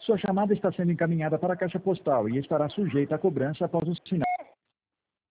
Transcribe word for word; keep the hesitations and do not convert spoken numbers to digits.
Sua chamada está sendo encaminhada para a caixa postal e estará sujeita a cobrança após o sinal.